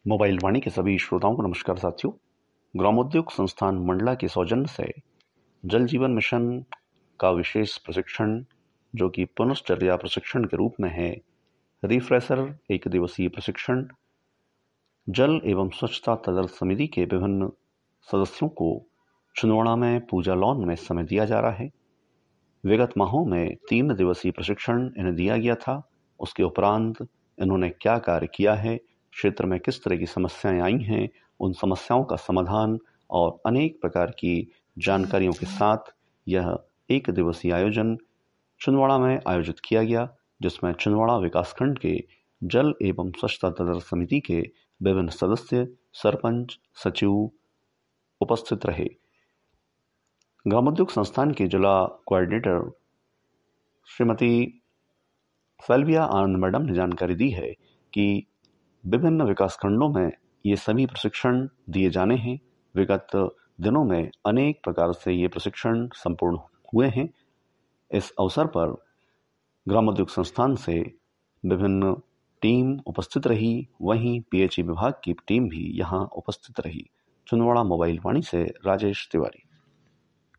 Mobile वाणी के सभी श्रोताओं को नमस्कार साथियों। ग्रामोद्योग संस्थान मंडला के सौजन्य से जल जीवन मिशन का विशेष प्रशिक्षण, जो कि पुनश्चर्या प्रशिक्षण के रूप में है, रिफ्रेशर एक दिवसीय प्रशिक्षण जल एवं स्वच्छता तंत्र समिति के विभिन्न सदस्यों को छिंदवाड़ा में पूजा लॉन में इस समय दिया जा रहा है। विगत माहों में 3 दिवसीय प्रशिक्षण इन्हें दिया गया था। उसके उपरांत इन्होंने क्या कार्य किया है, क्षेत्र में किस तरह की समस्याएं आई हैं, उन समस्याओं का समाधान और अनेक प्रकार की जानकारियों के साथ यह 1 दिवसीय आयोजन छिंदवाड़ा में आयोजित किया गया, जिसमें छिंदवाड़ा विकासखंड के जल एवं स्वच्छता तंत्र समिति के विभिन्न सदस्य, सरपंच, सचिव उपस्थित रहे। ग्रामोद्योग संस्थान के जिला coordinator Shrimati Sylvia Anand madam ने जानकारी दी है कि विभिन्न विकासखंडों में ये सभी प्रशिक्षण दिए जाने हैं। विगत दिनों में अनेक प्रकार से ये प्रशिक्षण संपूर्ण हुए हैं। इस अवसर पर ग्रामोद्योग संस्थान से विभिन्न टीम उपस्थित रही, वहीं पीएचई विभाग की टीम भी यहाँ उपस्थित रही। छिंदवाड़ा मोबाइल वाणी से राजेश तिवारी।